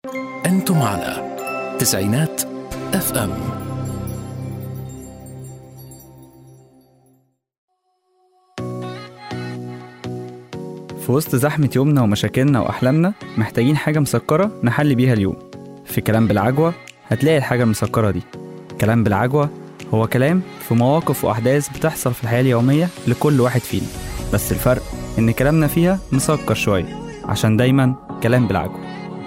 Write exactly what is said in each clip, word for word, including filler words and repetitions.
أنتم على تسعينات اف ام. في وسط زحمة يومنا ومشاكلنا وأحلامنا محتاجين حاجة مسكرة نحل بيها اليوم. في كلام بالعجوة هتلاقي الحاجة المسكرة دي. كلام بالعجوة هو كلام في مواقف وأحداث بتحصل في الحياة اليومية لكل واحد فينا، بس الفرق إن كلامنا فيها مسكر شوية، عشان دايما كلام بالعجوة.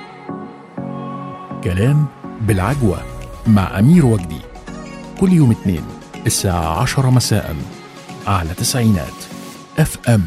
كلام بالعجوة مع أمير وجدي، كل يوم اثنين الساعة عشرة مساء على تسعينات اف ام.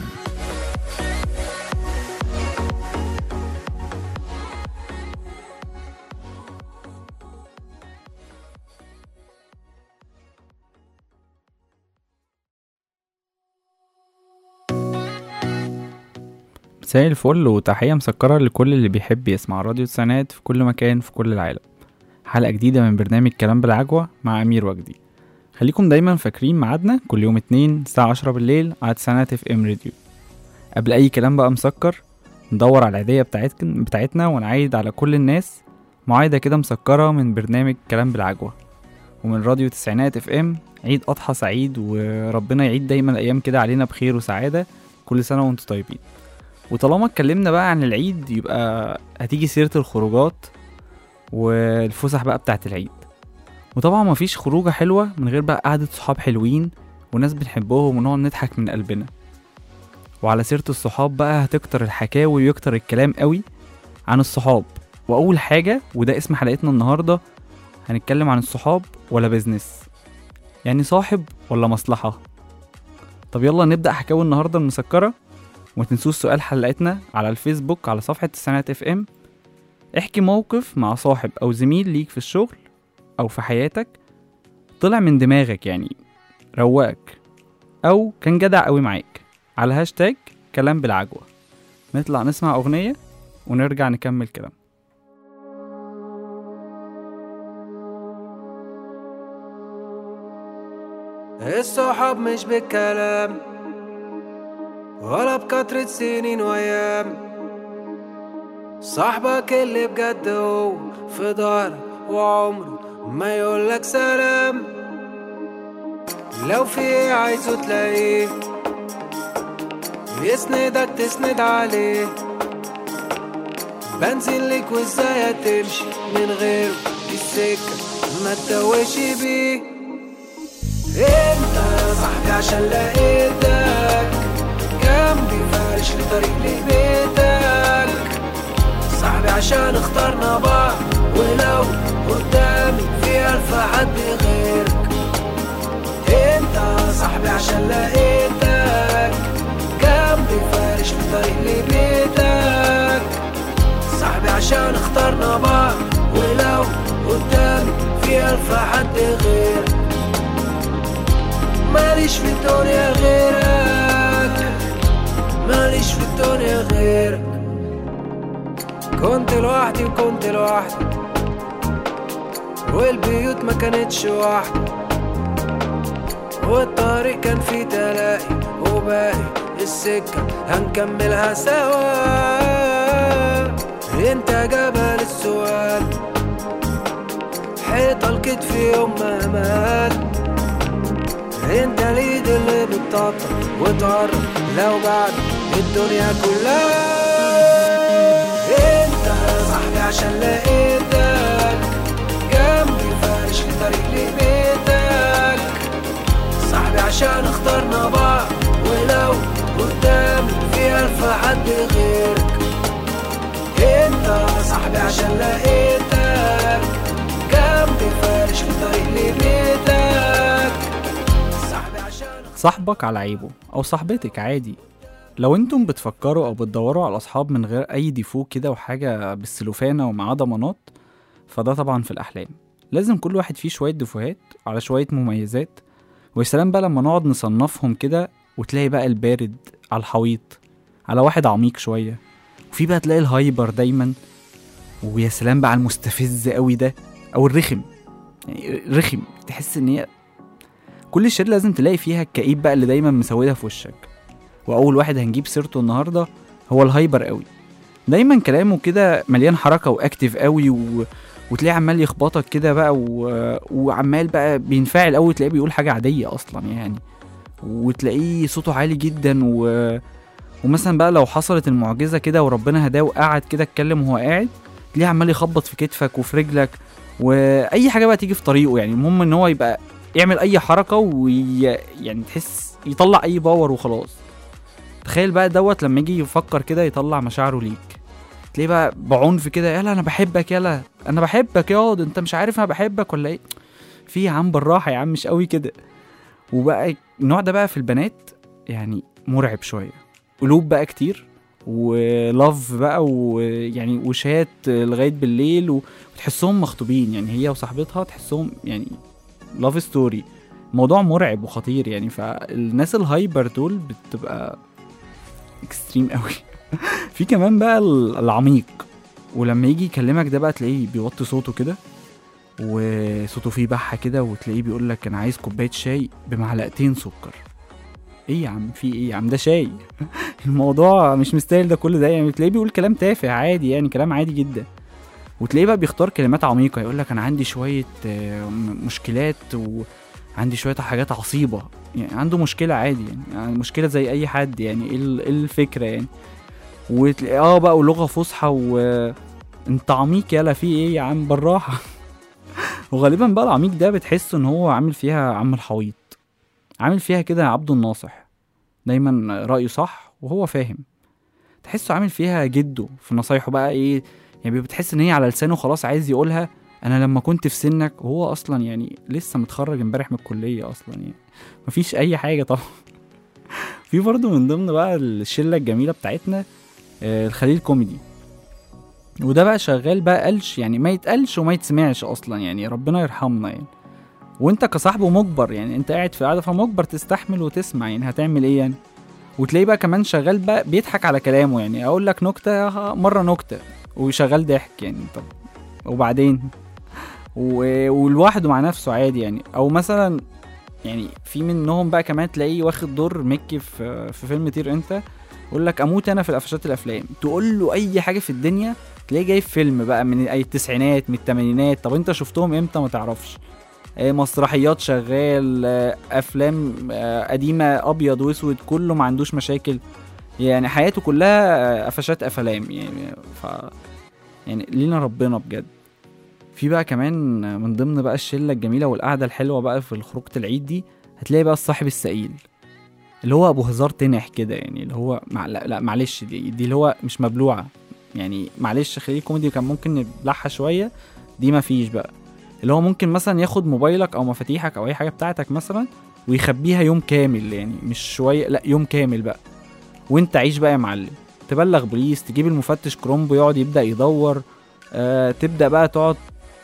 مساء الفل وتحية مسكرة لكل اللي بيحب يسمع راديو تسعينات في كل مكان في كل العالم. حلقة جديدة من برنامج كلام بالعجوة مع أمير وجدي. خليكم دايما فاكرين ميعادنا كل يوم اتنين الساعة عشرة بالليل على تسعينات اف ام راديو. قبل أي كلام بقى مسكر ندور على العيدية بتاعتكم بتاعتنا ونعيد على كل الناس معايدة كده مسكرة من برنامج كلام بالعجوة ومن راديو تسعينات اف ام. عيد أضحى سعيد، وربنا يعيد دايما الأيام كده علينا بخير وسعادة. كل سنة وانتم طيبين. وطالما اتكلمنا بقى عن العيد يبقى هتيجي سيرة الخروجات والفسح بقى بتاعت العيد. وطبعا مفيش خروجة حلوة من غير بقى قعدة صحاب حلوين وناس بنحبهم ونقعد نضحك من قلبنا. وعلى سيرة الصحاب بقى هتكتر الحكاوي ويكتر الكلام قوي عن الصحاب. وأول حاجة وده اسم حلقتنا النهاردة هنتكلم عن الصحاب ولا بيزنس، يعني صاحب ولا مصلحة. طب يلا نبدأ حكاوي النهاردة المسكرة. وما تنسوش سؤال حلقتنا على الفيسبوك على صفحة تسعينات اف ام. احكي موقف مع صاحب او زميل ليك في الشغل او في حياتك طلع من دماغك، يعني رواك او كان جدع قوي معاك، على هاشتاج كلام بالعجوة. نطلع نسمع اغنية ونرجع نكمل كلام. الصحاب مش بالكلام ولا بكترة سنين وأيام، صاحبك اللي بجد هو في ضهرك وعمره ما يقولك سلام. لو في ايه عايزه تلاقيه، يسندك تسند عليه، بنزل لك وازاي هتمشي من غيره السكة ما تتوهش بيه. انت صاحبي عشان لقيتك جنبي فارش لطريق لبيتك، صاحبي عشان اخترنا بعض ولو قدامي في ألف حد غيرك. انت صاحبي عشان لقيتك جنبي فارش لطريق لبيتك، صاحبي عشان اخترنا بعض ولو قدامي في ألف حد غيرك. ماليش في الدنيا غيرك، ماليش في الدنيا غيرك. كنت لوحدي وكنت لوحدي والبيوت ما كانتش واحدة، والطريق كان فيه تلاقي وباقي السكة هنكملها سوا. انت جبل السؤال حيطة الكتف يوم ما مال، انت اليد اللي بتطبطب وتقرب لو بعد الدنيا كلها. انت صاحبي عشان لقيتك جنبي فارش لطريق لبيتك، صاحبي عشان اخترنا بعض ولو قدامي في ألف حد غيرك. انت صاحبي عشان لقيتك جنبي فارش لطريق لبيتك، صاحبك على عيبه او صاحبتك عادي. لو انتم بتفكروا او بتدوروا على اصحاب من غير اي ديفو كده وحاجة بالسلوفانة ومعاه ضمانات، فده طبعا في الاحلام. لازم كل واحد فيه شوية ديفوهات على شوية مميزات. ويسلام بقى لما نقعد نصنفهم كده وتلاقي بقى البارد على الحويط على واحد عميق شوية، وفي بقى تلاقي الهايبر دايما، ويا سلام بقى على المستفز قوي ده او الرخم. يعني رخم تحس ان هي كل الشيء لازم تلاقي فيها الكئيب بقى اللي دايما مسودها في وشك. واول واحد هنجيب سيرته النهارده هو الهايبر قوي. دايما كلامه كده مليان حركه واكتف قوي و... وتلاقيه عمال يخبطك كده بقى و... وعمال بقى بينفعل قوي، تلاقيه بيقول حاجه عاديه اصلا يعني، وتلاقيه صوته عالي جدا و... ومثلا بقى لو حصلت المعجزه كده وربنا هداه وقعد كده اتكلم وهو قاعد، تلاقيه عمال يخبط في كتفك وفي رجلك واي حاجه بقى تيجي في طريقه يعني. المهم ان هو يبقى يعمل اي حركه وي... يعني تحس يطلع اي باور وخلاص. تخيل بقى دوت لما يجي يفكر كده يطلع مشاعره ليك، تلاقيه بقى بعنف كده، يلا انا بحبك، يلا انا بحبك ياض، انت مش عارف انا بحبك ولا ايه؟ في يا عم بالراحه يا عم، مش قوي كده. وبقى النوع ده بقى في البنات يعني مرعب شويه، قلوب بقى كتير ولاف بقى ويعني وشات لغايه بالليل، وتحسهم مخطوبين يعني، هي وصاحبتها تحسهم يعني لاف ستوري. موضوع مرعب وخطير يعني. فالناس الهايبر دول بتبقى اكستريم قوي. في كمان بقى العميق، ولما يجي يكلمك ده بقى تلاقيه بيوطي صوته كده وصوته فيه بحة كده، وتلاقيه بيقول لك انا عايز كوبايه شاي بمعلقتين سكر. ايه يا عم في ايه يا عم، ده شاي. الموضوع مش مستاهل ده كل ده يعني. تلاقيه بيقول كلام تافه عادي يعني، كلام عادي جدا. وتلاقيه بقى بيختار كلمات عميقة، يقول لك انا عندي شوية مشكلات وعندي شوية حاجات عصيبة يعني، عنده مشكلة عادي يعني, يعني مشكلة زي اي حد يعني. ايه الفكرة يعني؟ وتلاقيه اه بقى ولغة فصحى وانت عميق، يلا في ايه يا عم بالراحة. وغالبا بقى العميق ده بتحس ان هو عامل فيها عم الحويط، عامل فيها كده عبد الناصح، دايما رأيه صح وهو فاهم. تحسه عامل فيها جده في نصايحه بقى ايه يعني، بتحس ان هي على لسانه خلاص عايز يقولها انا لما كنت في سنك، وهو اصلا يعني لسه متخرج امبارح من الكلية اصلا يعني، مفيش اي حاجة طبعا. في برضه من ضمن بقى الشلة الجميلة بتاعتنا آه الخليل كوميدي، وده بقى شغال بقى قلش يعني، ما يتقلش وما يتسمعش اصلا يعني، ربنا يرحمنا يعني. وانت كصاحبه مجبر يعني، انت قاعد في قاعده فمجبر تستحمل وتسمع يعني، هتعمل ايه يعني؟ وتلاقيه بقى كمان شغال بقى بيضحك على كلامه يعني، اقول لك نكته مره نكته وشغال ضحك يعني. طب وبعدين و... ولوحده مع نفسه عادي يعني. او مثلا يعني في منهم بقى كمان تلاقيه واخد دور مكي في في فيلم طير انت، يقول لك اموت انا في القفشات الافلام. تقول له اي حاجه في الدنيا تلاقيه جايب فيلم بقى من اي التسعينات من الثمانينات. طب انت شفتهم امتى؟ ما تعرفش. مسرحيات شغال، افلام قديمه ابيض واسود، كله ما عندوش مشاكل يعني، حياته كلها قفشات افلام يعني. ف يعني لينا ربنا بجد. في بقى كمان من ضمن بقى الشله الجميله والقعده الحلوه بقى في خروجه العيد دي، هتلاقي بقى الصاحب السئيل اللي هو ابو هزار تنح كده يعني، اللي هو مع... لا, لا معلش دي دي اللي هو مش مبلوعه يعني، معلش خليه كوميدي كان ممكن نبلعها شويه، دي ما فيش بقى. اللي هو ممكن مثلا ياخد موبايلك او مفاتيحك او اي حاجه بتاعتك مثلا ويخبيها يوم كامل يعني، مش شويه، لا يوم كامل بقى. وانت عيش بقى يا معلم، تبلغ بوليس، تجيب المفتش كرومبو يقعد يبدا يدور، آه تبدا بقى تقعد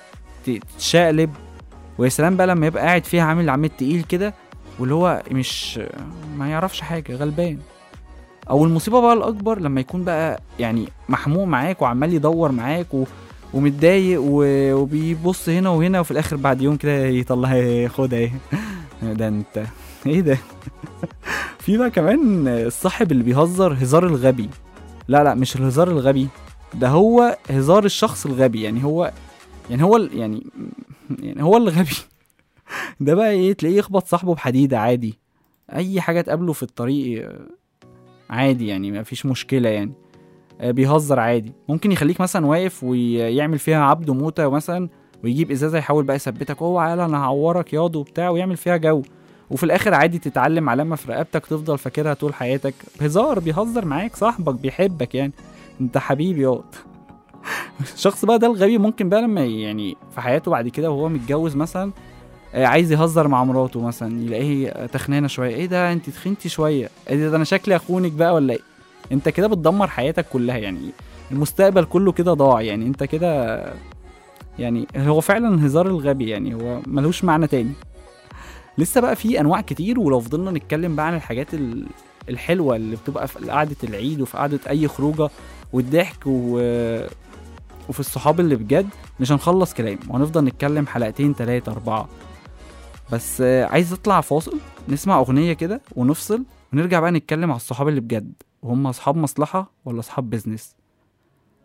تشقلب. ويا سلام بقى لما يبقى قاعد فيها عامل عميد تقيل كده، واللي هو مش ما يعرفش حاجه، غلبان. او المصيبه بقى الاكبر لما يكون بقى يعني محموق معاك وعمال يدور معاك و... ومتضايق و... وبيبص هنا وهنا، وفي الاخر بعد يوم كده يطلع خد ايه ده انت ايه ده. في بقى كمان الصاحب اللي بيهزر هزار الغبي، لا لا مش الهزار الغبي ده، هو هزار الشخص الغبي يعني، هو يعني هو يعني يعني هو الغبي. ده بقى ايه، تلاقيه يخبط صاحبه بحديدة عادي، اي حاجة تقابله في الطريق عادي يعني، ما فيش مشكلة يعني، بيهزر عادي. ممكن يخليك مثلا واقف ويعمل فيها عبد موتة مثلا، ويجيب ازازة يحاول بقى يثبتك، هو عيال انا هعورك ياض وبتاع، ويعمل فيها جو، وفي الاخر عادي تتعلم علامة في رقبتك تفضل فاكرها طول حياتك. هزار، بيهزر معاك، صاحبك بيحبك يعني، انت حبيبي ياض. الشخص بقى ده الغبي ممكن بقى لما يعني في حياته بعد كده وهو متجوز مثلا، عايز يهزر مع مراته مثلا، يلاقيه تخنانه شويه، ايه ده انت تخنتي شويه، ايه ده انا شكلي اخونك بقى ولا ايه؟ انت كده بتدمر حياتك كلها يعني، المستقبل كله كده ضاع يعني، انت كده يعني. هو فعلا هزار الغبي يعني، هو ملوش معنى تاني. لسه بقى في انواع كتير، ولو فضلنا نتكلم بقى عن الحاجات الحلوه اللي بتبقى في قعده العيد وفي قعده اي خروجه والضحك و... وفي الصحاب اللي بجد، مش هنخلص كلام، وهنفضل نتكلم حلقتين تلاتة اربعة. بس عايز اطلع فاصل نسمع اغنية كده ونفصل، ونرجع بقى نتكلم على الصحاب اللي بجد، وهم اصحاب مصلحة ولا اصحاب بيزنس.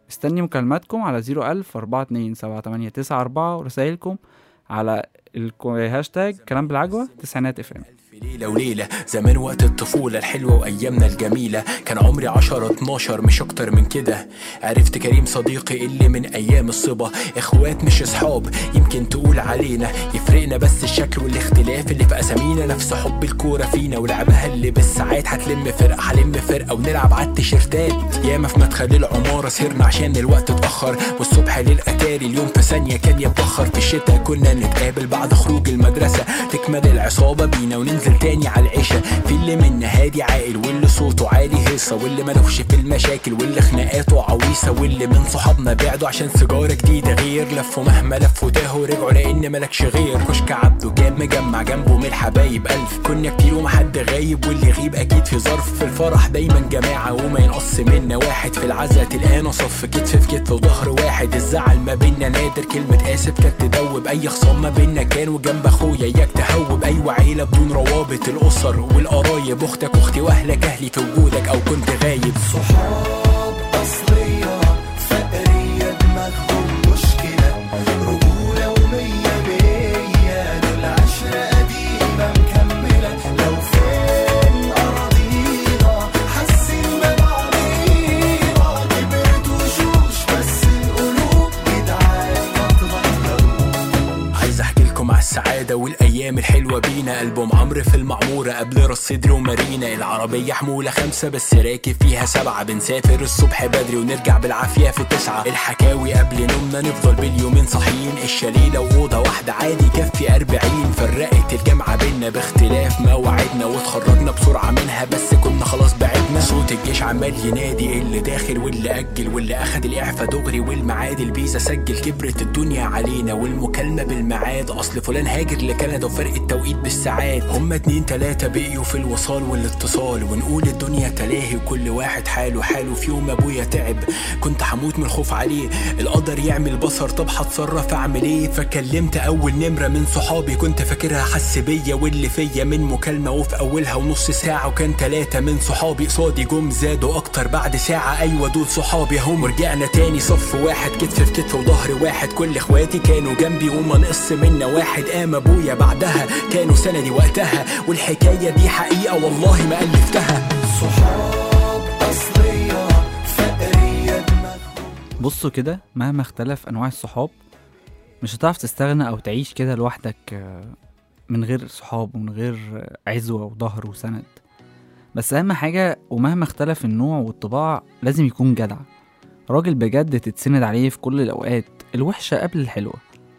مستني مكالماتكم على زيرو ألف أربعة اتنين سبعة تمانية تسعة أربعة ورسائلكم على الهاشتاج كلام بالعجوة تسعينات اف ام. ليلة وليلة زمان وقت الطفولة الحلوة وأيامنا الجميلة، كان عمري عشرة اتناشر مش أكتر من كده. عرفت كريم صديقي اللي من أيام الصبا، إخوات مش أصحاب يمكن تقول علينا، يفرقنا بس الشكل والاختلاف اللي في أسامينا. نفس حب الكورة فينا ولعبها اللي بالساعات، هتلم فرقة هلم فرقة ونلعب على التيشيرتات. ياما في مدخل العمارة سهرنا عشان الوقت اتأخر، والصبح للأتاري اليوم في ثانية كان يتبخر. في الشتاء كنا نتقابل بعد خروج المدرسة، تكمل العصابة بينا وننزل تاني على العشاء. في اللي منا هادي عاقل، واللي صوته عالي هيصة، واللي ملوش في المشاكل، واللي خناقاته عويصة، واللي من صحابنا بعدوا عشان سيجارة جديدة غير. لفوا مهما لفوا تاهوا رجعوا لان ملكش غير. كشك عبده كان مجمع جنبه من الحبايب ألف، كنا كتير ومحد غايب، واللي يغيب أكيد في ظرف. في الفرح دايما جماعة وما ينقص منا واحد، في العزا تلقانا صف كتف في كتف وظهر واحد. الزعل ما بينا نادر، كلمة آسف كانت تدوب أي خصام ما بينا كان. وجنب أخويا إياك تهوب، أيوة عيلة بدون روابط، الأسر والقرايب، أختك أختي وأهلك أهلي في وجودك أو كنت غايب. صحاب أصلية فقرية دماغهم مشكلة، رجولة ومية مية، دول عشرة قديمة مكملة. لو فين أراضينا حاسين ببعضينا، كبرت وشوش بس القلوب جدعان ما اتغيروش. عايز أحكي لكم على السعادة والأيام الحلوة بينا. ألبوم عمرو في المعمورة قبل راس صدري ومارينا، العربية حمولة خمسة بس راكب فيها سبعة، بنسافر الصبح بدري ونرجع بالعافية في تسعة. الحكاوي قبل نومنا نفضل باليومين صاحيين، الشليلة وأوضة واحدة عادي كفي أربعين. فرقت الجامعة بينا باختلاف مواعيدنا، واتخرجنا بسرعة منها بس كنا خلاص بعدنا. صوت الجيش عمال ينادي، اللي داخل واللي أجل، واللي أخد الإعفاء دغري والمعاد الفيزا سجل. كبرت الدنيا علينا والمكالمة بالمعاد، أصل فلان هاجر لكندا وفرق التوقيت بالساعات. هما اتنين تلاتة بقيوا في الوصال والاتصال، ونقول الدنيا تلاهي وكل واحد حاله حاله. في يوم ابويا تعب كنت هموت من الخوف عليه، القدر يعمل بصر طب هتصرف اعمل ايه. فكلمت اول نمرة من صحابي كنت فاكرها حس بيا، واللي فيا من مكالمة وفي اولها ونص ساعة. وكان تلاتة من صحابي قصادي جم زادوا اكتر بعد ساعة، ايوه دول صحابي هم. ورجعنا تاني صف واحد كتف في كتف وظهر واحد، كل اخواتي كانوا جنبي وما نقص منا واحد. قام ابويا بعدها كانوا سندي وقتها، والحكاية دي حقيقة والله ما ألفتها. صحاب أصلية فقرية دماغهم. بصوا كده، مهما اختلف انواع الصحاب مش هتعرف تستغنى او تعيش كده لوحدك من غير صحاب ومن غير عزوة وظهر وسند. بس اهم حاجة ومهما اختلف النوع والطباع لازم يكون جدع، راجل بجد تتسند عليه في كل الاوقات الوحشة قبل الحلوة.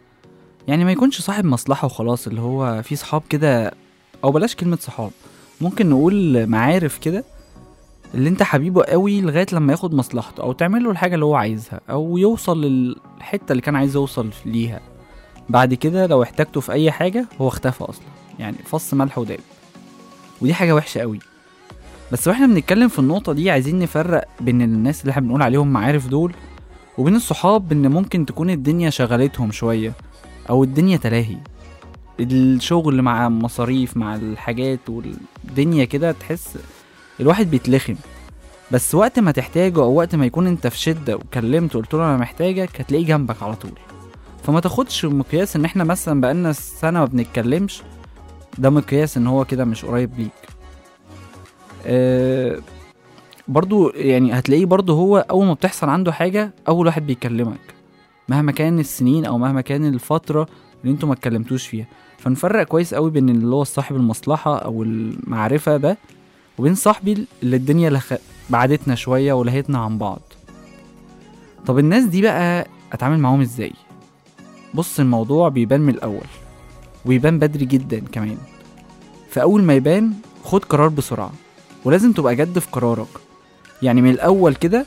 يعني ما يكونش صاحب مصلحة وخلاص، اللي هو في صحاب كده، او بلاش كلمة صحاب، ممكن نقول معارف كده، اللي انت حبيبه قوي لغاية لما ياخد مصلحته او تعمله الحاجة اللي هو عايزها او يوصل للحتة اللي كان عايز يوصل ليها. بعد كده لو احتاجته في اي حاجة هو اختفى اصلا، يعني فص ملح وداب، ودي حاجة وحشة قوي. بس واحنا بنتكلم في النقطة دي عايزين نفرق بين الناس اللي احنا بنقول عليهم معارف دول وبين الصحاب، ان ممكن تكون الدنيا شغلتهم شوية او الدنيا تلاهي، الشغل مع مصاريف مع الحاجات والدنيا كده، تحس الواحد بيتلخم. بس وقت ما تحتاجه او وقت ما يكون انت في شدة وكلمته قلت له انا محتاجك، هتلاقيه جنبك على طول. فما تاخدش مقياس ان احنا مثلا بقالنا سنة ما بنتكلمش ده مقياس ان هو كده مش قريب ليك. أه برضو يعني هتلاقيه برضو هو اول ما بتحصل عنده حاجة اول واحد بيكلمك، مهما كان السنين او مهما كان الفترة اللي انتوا ما اتكلمتوش فيها. فنفرق كويس قوي بين اللي هو صاحب المصلحة او المعرفة ده، وبين صاحبي اللي الدنيا لخ... بعدتنا شوية ولهتنا عن بعض. طب الناس دي بقى اتعامل معهم ازاي؟ بص، الموضوع بيبان من الاول ويبان بدري جدا كمان. فاول ما يبان خد قرار بسرعة، ولازم تبقى جد في قرارك. يعني من الاول كده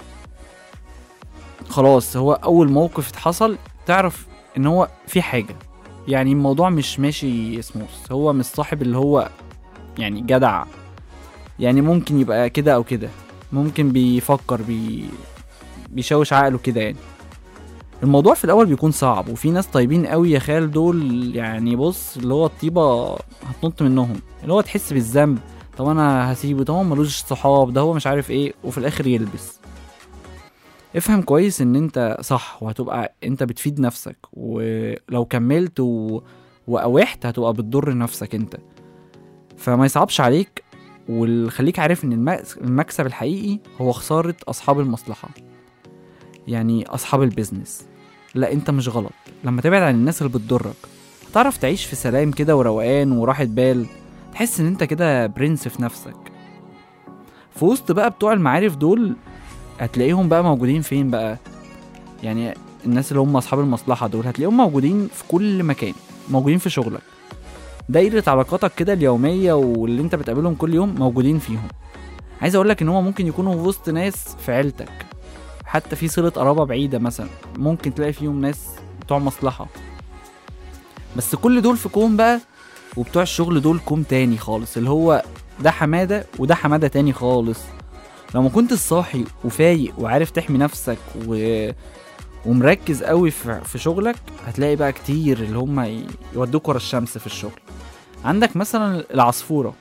خلاص، هو اول موقف اتحصل تعرف ان هو في حاجة، يعني الموضوع مش ماشي سموث، هو مش صاحب اللي هو يعني جدع، يعني ممكن يبقى كده او كده، ممكن بيفكر بي بيشوش عقله كده. يعني الموضوع في الاول بيكون صعب، وفي ناس طيبين قوي يا خال دول، يعني بص اللي هو الطيبة هتنط منهم، اللي هو تحس بالذنب، طب انا هسيبه، طب هو ملوش صحاب، ده هو مش عارف ايه، وفي الاخر يلبس. افهم كويس ان انت صح، وهتبقى انت بتفيد نفسك، ولو كملت و... وقوحت هتبقى بتضر نفسك انت. فما يصعبش عليك، وخليك عارف ان المكس- المكسب الحقيقي هو خسارة اصحاب المصلحة، يعني اصحاب البيزنس. لا، انت مش غلط لما تبعد عن الناس اللي بتضرك، هتعرف تعيش في سلام كده وروقان وراحة بال، تحس ان انت كده برنس في نفسك. في وسط بقى بتوع المعارف دول هتلاقيهم بقى موجودين فين بقى؟ يعني الناس اللي هم اصحاب المصلحة دول هتلاقيهم موجودين في كل مكان، موجودين في شغلك، دايرة علاقاتك كده اليومية واللي انت بتقابلهم كل يوم موجودين فيهم. عايز اقولك ان هم ممكن يكونوا في وسط ناس في عيلتك، حتى في صلة قرابة بعيدة مثلا ممكن تلاقي فيهم ناس بتوع مصلحة، بس كل دول في كوم بقى، وبتوع الشغل دول كوم تاني خالص، اللي هو ده حمادة وده حمادة تاني خالص. لو ما كنت صاحي وفايق وعارف تحمي نفسك و... ومركز قوي في... في شغلك، هتلاقي بقى كتير اللي هم ي... يودوك ورا الشمس في الشغل. عندك مثلا العصفورة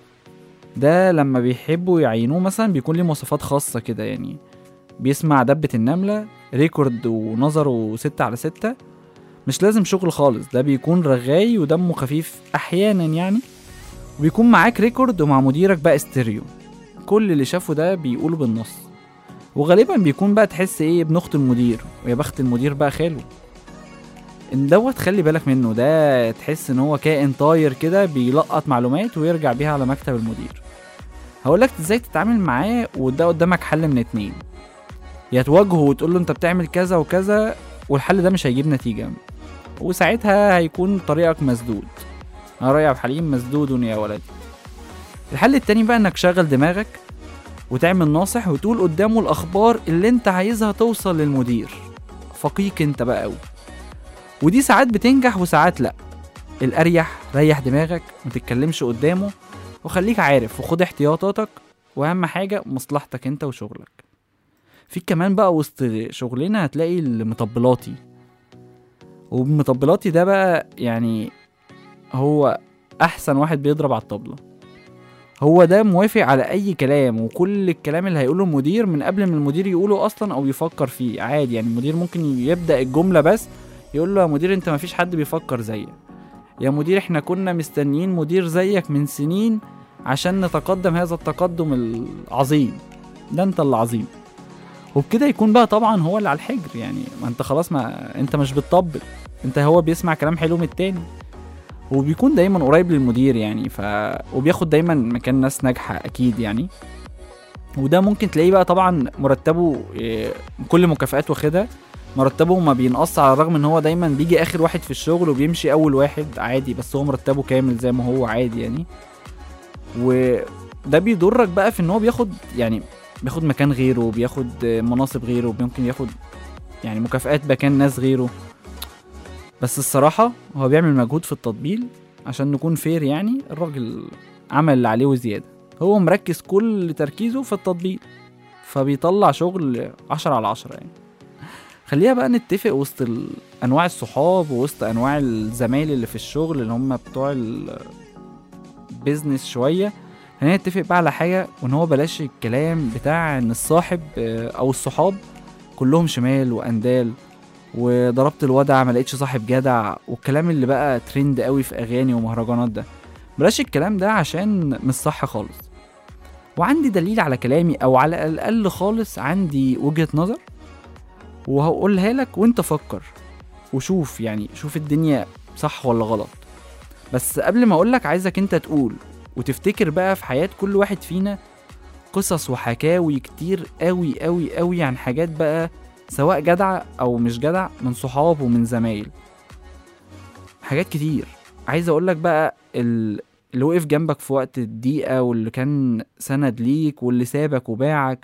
ده، لما بيحبوا يعينوه مثلا بيكون ليه مواصفات خاصة كده، يعني بيسمع دبة النملة، ريكورد ونظره ستة على ستة، مش لازم شغل خالص، ده بيكون رغاي ودمه خفيف احيانا يعني، وبيكون معاك ريكورد ومع مديرك بقى استيريو، كل اللي شافه ده بيقولوا بالنص، وغالبا بيكون بقى تحس ايه ابن اخت المدير، ويا بخت المدير بقى خاله. ان دوت خلي بالك منه، ده تحس ان هو كائن طاير كده بيلقط معلومات ويرجع بيها على مكتب المدير. هقولك ازاي تتعامل معاه، وده قدامك حل من اتنين: يا تواجهه وتقول له انت بتعمل كذا وكذا، والحل ده مش هيجيب نتيجة، وساعتها هيكون طريقك مسدود. انا رأيي عبد الحليم مسدود يا ولدي. الحل التاني بقى انك شغل دماغك وتعمل ناصح، وتقول قدامه الاخبار اللي انت عايزها توصل للمدير، فقيك انت بقى قوي، ودي ساعات بتنجح وساعات لا. الاريح ريح دماغك، متتكلمش قدامه، وخليك عارف وخد احتياطاتك، واهم حاجة مصلحتك انت وشغلك. في كمان بقى وسط شغلنا هتلاقي المطبلاتي، ومطبلاتي ده بقى يعني هو احسن واحد بيضرب على الطبلة. هو ده موافق على اي كلام، وكل الكلام اللي هيقوله المدير من قبل ما المدير يقوله اصلا او يفكر فيه عادي. يعني المدير ممكن يبدأ الجملة بس يقول له يا مدير انت مفيش حد بيفكر زيك، يا مدير احنا كنا مستنيين مدير زيك من سنين عشان نتقدم هذا التقدم العظيم، ده انت اللي عظيم. وبكده يكون بقى طبعا هو اللي على الحجر، يعني ما انت خلاص، ما انت مش بتطبل، انت هو بيسمع كلام حلو من التاني، وبيكون دايما قريب للمدير يعني، ف وبياخد دايما مكان ناس ناجحة اكيد يعني. وده ممكن تلاقيه بقى طبعا مرتبه إيه، كل مكافآت واخدها، مرتبه ما بينقص، على الرغم ان هو دايما بيجي اخر واحد في الشغل وبيمشي اول واحد عادي، بس هو مرتبه كامل زي ما هو عادي يعني. وده بيضرك بقى في ان هو بياخد يعني بياخد مكان غيره، بياخد مناصب غيره، ممكن ياخد يعني مكافآت مكان ناس غيره. بس الصراحة هو بيعمل مجهود في التطبيل، عشان نكون فير يعني، الراجل عمل اللي عليه وزيادة، هو مركز كل تركيزه في التطبيل، فبيطلع شغل عشرة على عشرة يعني. خليها بقى نتفق وسط انواع الصحاب ووسط انواع الزمايل اللي في الشغل اللي هم بتوع البيزنس شوية، خلينا نتفق بقى على حاجة، وان هو بلاش الكلام بتاع ان الصاحب او الصحاب كلهم شمال واندال، وضربت الودع ما لقيتش صاحب جدع، والكلام اللي بقى ترند قوي في اغاني ومهرجانات ده. بلاش الكلام ده عشان مش صح خالص. وعندي دليل على كلامي، او على الاقل خالص عندي وجهة نظر وهقولها لك، وانت فكر وشوف يعني شوف الدنيا صح ولا غلط. بس قبل ما اقولك عايزك انت تقول وتفتكر بقى في حياة كل واحد فينا قصص وحكاوي كتير قوي قوي قوي عن حاجات بقى سواء جدع او مش جدع، من صحاب ومن زمايل، حاجات كتير. عايز اقولك بقى اللي وقف جنبك في وقت الضيقة، واللي كان سند ليك، واللي سابك وباعك،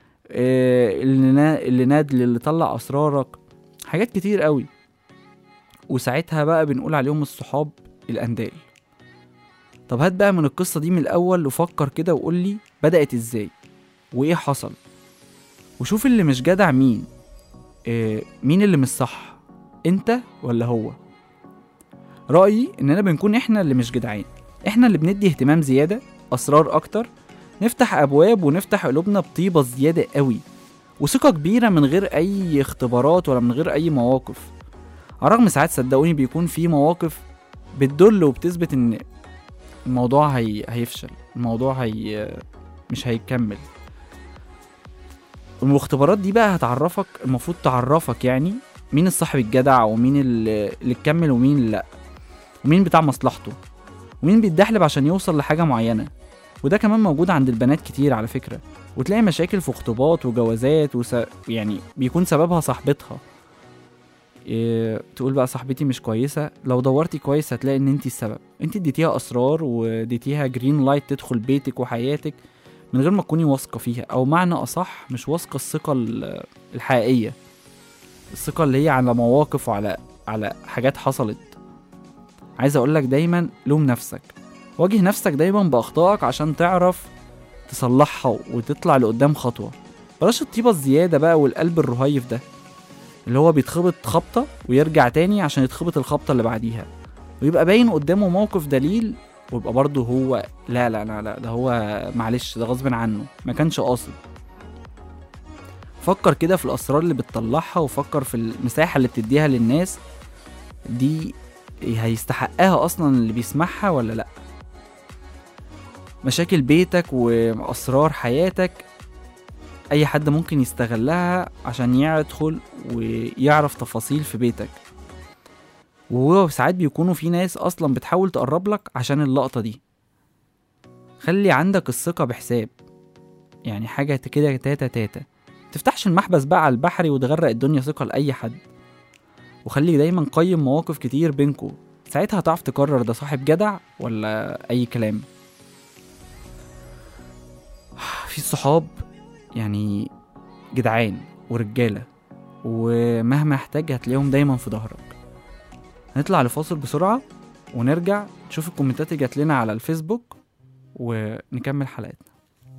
اللي اللي نادل، اللي طلع اسرارك، حاجات كتير قوي. وساعتها بقى بنقول عليهم الصحاب الاندال. طب هات بقى من القصة دي من الاول وفكر كده وقول لي بدأت ازاي وايه حصل، وشوف اللي مش جدع مين، إيه مين اللي مش صح، انت ولا هو؟ رأيي اننا بنكون احنا اللي مش جدعين، احنا اللي بندي اهتمام زيادة، اسرار اكتر، نفتح ابواب ونفتح قلوبنا بطيبة زيادة قوي، وثقة كبيرة من غير اي اختبارات ولا من غير اي مواقف. على الرغم ساعات صدقوني بيكون في مواقف بتدل وبتثبت ان الموضوع هي... هيفشل، الموضوع هي مش هيكمل. والاختبارات دي بقى هتعرفك، المفروض تعرفك يعني مين الصاحب الجدع ومين اللي اللي تكمل ومين اللي لا، ومين بتاع مصلحته ومين بيتدحلب عشان يوصل لحاجة معينة. وده كمان موجود عند البنات كتير على فكرة. وتلاقي مشاكل في خطوبات وجوازات وس... يعني بيكون سببها صاحبتها. إيه... تقول بقى صاحبتي مش كويسة، لو دورتي كويس هتلاقي ان انتي السبب. انتي اديتيها اسرار واديتيها جرين لايت تدخل بيتك وحياتك من غير ما تكوني واثقة فيها، او معنى اصح مش واثقة الثقة الحقيقية، الثقة اللي هي على مواقف وعلى على حاجات حصلت. عايز اقولك دايما لوم نفسك، واجه نفسك دايما باخطائك عشان تعرف تصلحها وتطلع لقدام خطوة. بلاش الطيبة الزيادة بقى والقلب الرهيف ده اللي هو بيتخبط خبطة ويرجع تاني عشان يتخبط الخبطة اللي بعديها، ويبقى باين قدامه موقف دليل ويبقى برضه هو لا لا لا لا ده هو معلش ده غصب عنه ما كانش قاصد. فكر كده في الأسرار اللي بتطلعها، وفكر في المساحة اللي بتديها للناس دي، هيستحقها أصلا اللي بيسمعها ولا لأ. مشاكل بيتك وأسرار حياتك أي حد ممكن يستغلها عشان يدخل ويعرف تفاصيل في بيتك، وهو ساعات بيكونوا في ناس أصلا بتحاول تقرب لك عشان اللقطة دي. خلي عندك الثقة بحساب، يعني حاجة كده تاتا تاتا، تفتحش المحبس بقى على البحري وتغرق الدنيا ثقة لأي حد. وخلي دايما قيم مواقف كتير بينكو، ساعتها هتعرف تقرر ده صاحب جدع ولا أي كلام. في الصحاب يعني جدعان ورجالة، ومهما احتاج هتلاقيهم دايما في ظهرك. هنطلع لفاصل بسرعة ونرجع نشوف الكومنتات اللي جات لنا على الفيسبوك ونكمل حلقتنا.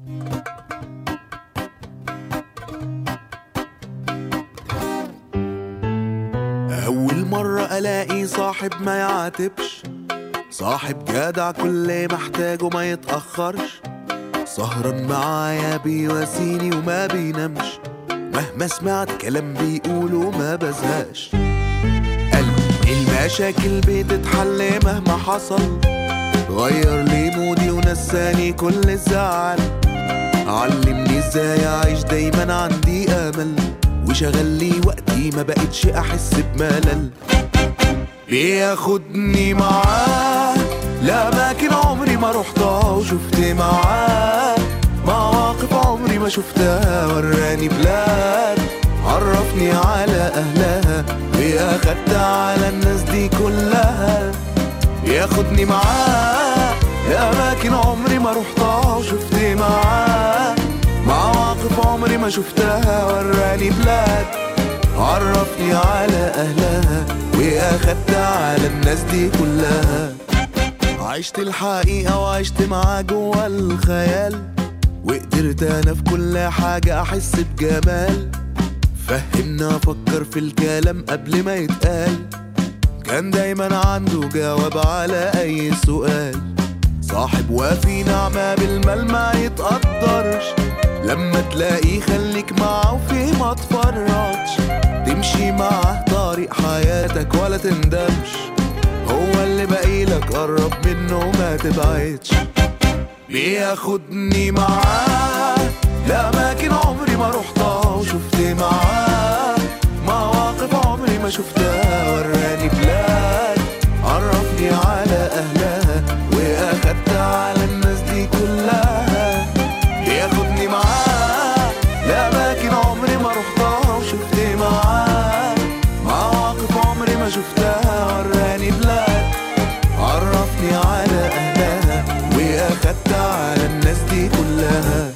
أول مرة ألاقي صاحب ما يعاتبش، صاحب جدع كل محتاجه ما يتأخرش، سهران معايا بيواسيني وما بينامش، مهما سمعت كلام بيقوله ما بزهقش. قلبي المشاكل بتتحل مهما حصل، غير لي مودي ونساني كل الزعل، علمني ازاي اعيش دايما عندي امل، وشغل لي وقتي ما بقتش احس بملل. بياخدني معاه لأماكن عمري ما رحتها، وشفت معاه مواقف عمري ما شفتها، وراني بلاد عرفني على أهلها، وأخدت على الناس دي كلها. بياخدني معاه لأماكن عمري ما رحتها، وشفت معاه مواقف عمري ما شفتها، وراني بلاد عرفني على أهلها، وأخدت على الناس دي كلها. عشت الحقيقة وعشت معاه جوا الخيال، وقدرت أنا في كل حاجة أحس بجمال، فهمنا أفكر في الكلام قبل ما يتقال، كان دايما عنده جواب على أي سؤال. صاحب وفي نعمة بالمال ما يتقدرش، لما تلاقيه خليك معه وفيه ما تفرطش، تمشي معه طريق حياتك ولا تندمش، هو اللي باقيلك قرب منه ما تبعدش. بياخدني معاه لأماكن عمري ما رحتها، وشفت معاه مواقف عمري ما شفتها، وراني بلاد عرفني على أهلها، وأخدت على الناس دي كلها. بياخدني معاه لأماكن عمري ما رحتها، وشفت معاه مواقف عمري ما شفتها، وراني بلاد عرفني على أهلها، وأخدت على الناس دي كلها.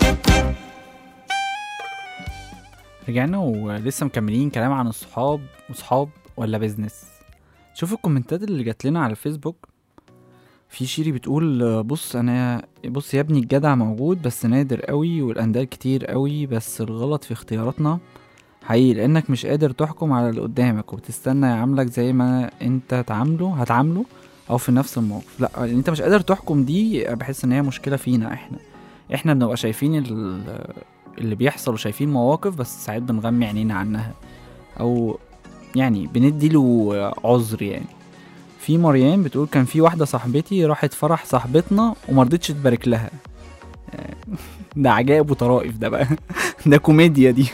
رجعنا ولسه مكملين كلام عن الصحاب، وصحاب ولا بيزنس. شوف الكومنتات اللي جات لنا على الفيسبوك. في شيري بتقول بص انا بص يا ابني الجدع موجود بس نادر قوي، والاندال كتير قوي، بس الغلط في اختياراتنا حقيقي، لانك مش قادر تحكم على اللي قدامك وبتستنى يعاملك زي ما انت تعامله هتعامله او في نفس الموقف. لا انت مش قادر تحكم، دي بحس ان هي مشكلة فينا احنا احنا بنبقى شايفين اللي بيحصل وشايفين مواقف بس ساعات بنغمي عينينا عنها او يعني بنديله عذر. يعني في مريم بتقول كان في واحدة صاحبتي راحت فرح صاحبتنا ومرضتش تبارك لها. ده عجائب وطرائف ده بقى. ده كوميديا دي.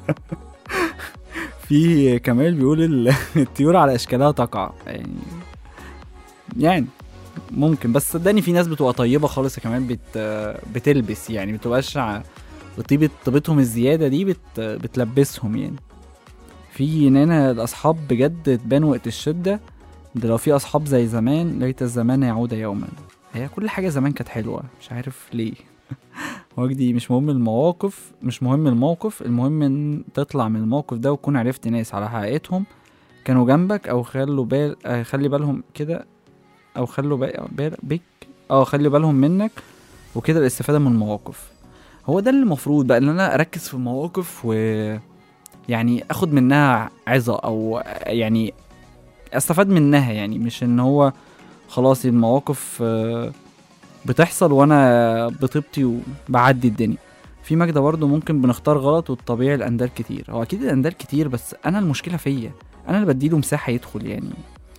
في كمال بيقول الطيور على اشكالها تقع. يعني يعني ممكن، بس صدقني في ناس بتبقى طيبة خالص كمان بت بتلبس يعني بتبقاش طيبة طيبتهم الزيادة دي بت بتلبسهم. يعني في نانا الأصحاب بجد تبان وقت الشدة، ده لو في أصحاب زي زمان ليت الزمان يعود يوما. هي كل حاجة زمان كانت حلوة مش عارف ليه. وجدي مش مهم المواقف مش مهم الموقف المهم ان تطلع من الموقف ده وتكون عرفت ناس على حقيقتهم كانوا جنبك او خلوا بال آه خلي بالهم كده او خلوا بال بيك اه خلي بالهم منك وكده الاستفادة من المواقف. هو ده اللي المفروض بقى ان انا اركز في المواقف و يعني اخد منها عظة او يعني استفاد منها. يعني مش ان هو خلاص المواقف بتحصل وانا بطيبتي وبعدي الدنيا. في مجدة برضو ممكن بنختار غلط والطبيعي الاندال كتير. هو اكيد الاندال كتير بس انا المشكلة فيا انا اللي بديله مساحة يدخل. يعني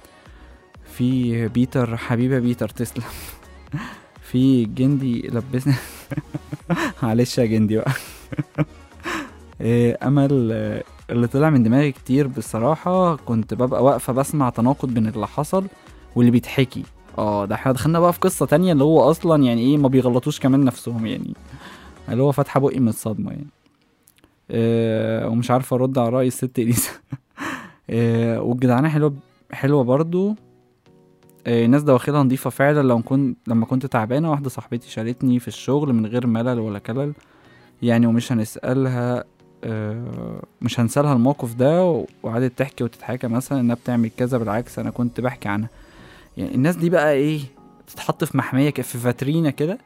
في بيتر حبيبة بيتر تسلم. في جندي لبسنا. معلش يا جندي بقى. امل اللي طلع من دماغي كتير بصراحة كنت ببقى واقفة بسمع تناقض بين اللي حصل واللي بيتحكي. اه ده احنا دخلنا بقى في قصة تانية اللي هو اصلا يعني ايه ما بيغلطوش كمان نفسهم. يعني اللي هو فاتحة بقي من الصدمة يعني. اه ومش عارفة ارد على رأي الست اليسا. اه والجدعانة حلوة حلوة برضو. اه ناس دواخلها نضيفة فعلا. لو كنت لما كنت تعبانة واحدة صاحبتي شالتني في الشغل من غير ملل ولا كلل يعني ومش هنسألها اه مش هنسألها الموقف ده وقعدت تحكي وتتحكى مثلا انها بتعمل كذا بالعكس انا كنت بحكي عنها. يعني الناس دي بقى ايه تتحط في محمية في فاترينا كده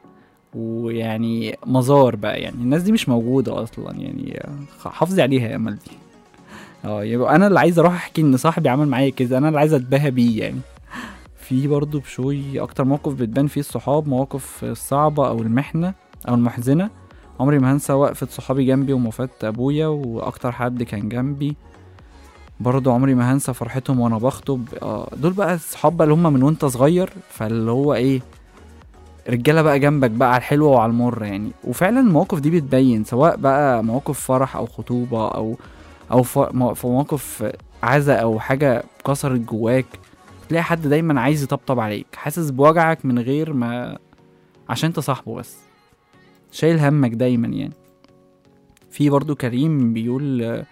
ويعني مزار بقى. يعني الناس دي مش موجودة اصلا. يعني حافظي عليها يا امل دي. اه يبقى انا اللي عايز اروح احكي ان صاحبي عمل معايا كده انا اللي عايز اتباهى بيه. يعني في برضو بشوي اكتر موقف بتبان فيه الصحاب مواقف الصعبة او المحنة او المحزنة. عمري ما هنسى وقفة صحابي جنبي وموفاة ابويا واكتر حد كان جنبي. برضو عمري ما هنسى فرحتهم وانا بخطب. آه دول بقى الصحاب اللي هم من وانت صغير فاللي هو ايه رجالة بقى جنبك بقى على الحلوة وعلى المر. يعني وفعلا المواقف دي بتبين سواء بقى مواقف فرح او خطوبة او او في مواقف عزا او حاجة كسرت جواك تلاقي حد دايما عايز يطبطب عليك حاسس بوجعك من غير ما عشان انت صاحبه بس شايل همك دايما. يعني في برضو كريم بيقول آه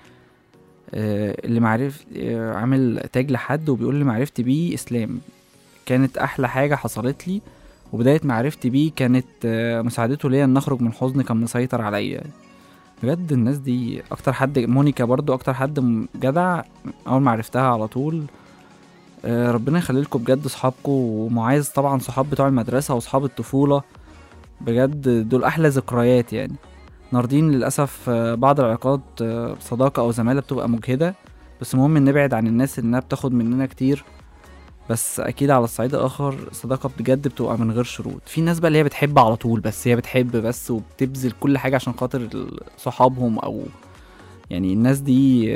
اللي معرف آه عامل تاج لحد وبيقول اللي معرفتي بيه اسلام كانت احلى حاجة حصلت لي وبداية معرفتي بيه كانت آه مساعدته ليا ان اخرج من حزن كان مسيطر عليا. بجد الناس دي اكتر حد. مونيكا برضو اكتر حد جدع اول ما عرفتها على طول. آه ربنا يخلي لكم بجد صحابكم ومعايز طبعا صحاب بتوع المدرسة وصحاب الطفولة بجد دول احلى ذكريات. يعني ناردين للأسف بعض العلاقات صداقة أو زمالة بتبقى مجهدة بس مهم نبعد عن الناس إنها بتاخد مننا كتير. بس أكيد على الصعيد الآخر صداقة بجد بتبقى من غير شروط. في ناس بقى اللي هي بتحب على طول بس هي بتحب بس وبتبذل كل حاجة عشان خاطر صحابهم أو يعني الناس دي.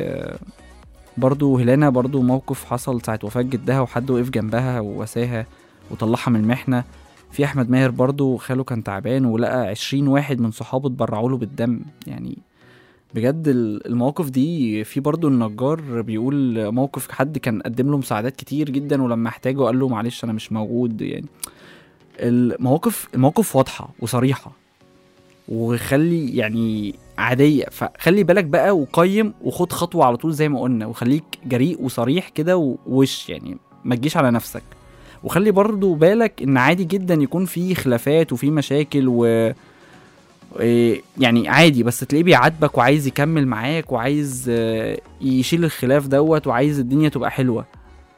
برضو هيلانا برضو موقف حصل ساعة وفاة جدها وحد وقف جنبها وواساها وطلعها من المحنة. في احمد ماهر برضو خاله كان تعبان ولقى عشرين واحد من صحابه اتبرعوا له بالدم. يعني بجد المواقف دي. في برضو النجار بيقول موقف حد كان قدم له مساعدات كتير جدا ولما احتاجه قال له معلش انا مش موجود. يعني المواقف المواقف واضحة وصريحة وخلي يعني عادية فخلي بالك بقى وقيم وخد خطوة على طول زي ما قلنا وخليك جريء وصريح كده ووش يعني ما تجيش على نفسك. وخلي برضو بالك ان عادي جدا يكون في خلافات وفي مشاكل و يعني عادي بس تلاقيه بيعاتبك وعايز يكمل معاك وعايز يشيل الخلاف دوت وعايز الدنيا تبقى حلوة.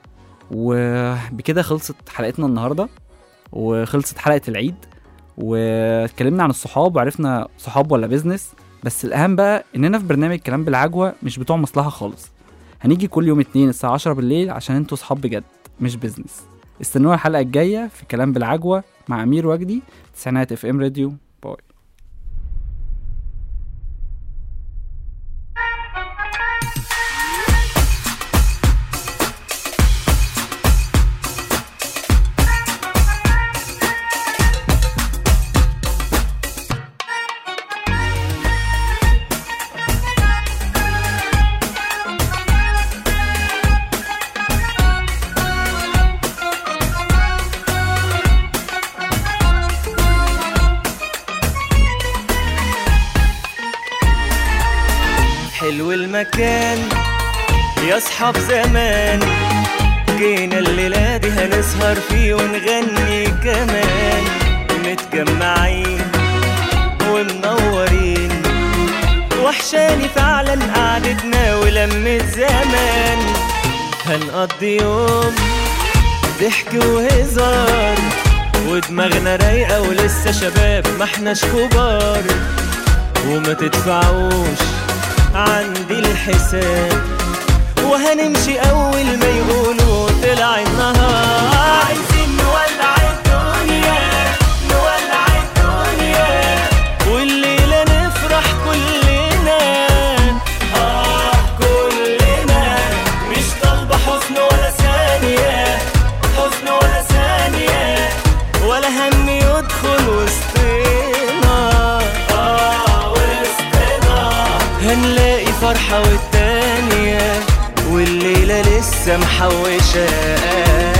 وبكده خلصت حلقتنا النهاردة وخلصت حلقة العيد واتكلمنا عن الصحاب وعرفنا صحاب ولا بيزنس. بس الأهم بقى إننا في برنامج كلام بالعجوة مش بتوع مصلحة خالص. هنيجي كل يوم اتنين الساعة عشرة بالليل عشان انتوا صحاب بجد مش بيزنس. استنونا الحلقة الجاية في كلام بالعجوة مع أمير وجدي تسعينات اف ام راديو. باي. يا اصحاب زمان، جينا الليلة دي هنسهر فيه ونغني كمان، متجمعين ومنورين، وحشاني فعلا قعدتنا ولمة زمان. هنقضي يوم ضحك وهزار، ودماغنا رايقة ولسه شباب ما احناش كبار، وما تدفعوش عندي الحساب، وهنمشي اول ما يقولوا طلع النهار. عايزين نولع الدنيا نولع الدنيا، والليلة نفرح كلنا اه كلنا، مش طالبة حزن ولا ثانية، حزن ولا ثانية، ولا هم يدخل وسطنا اه وسطنا. هنلاقي فرحة والتانية، والليلة لسه محوشة.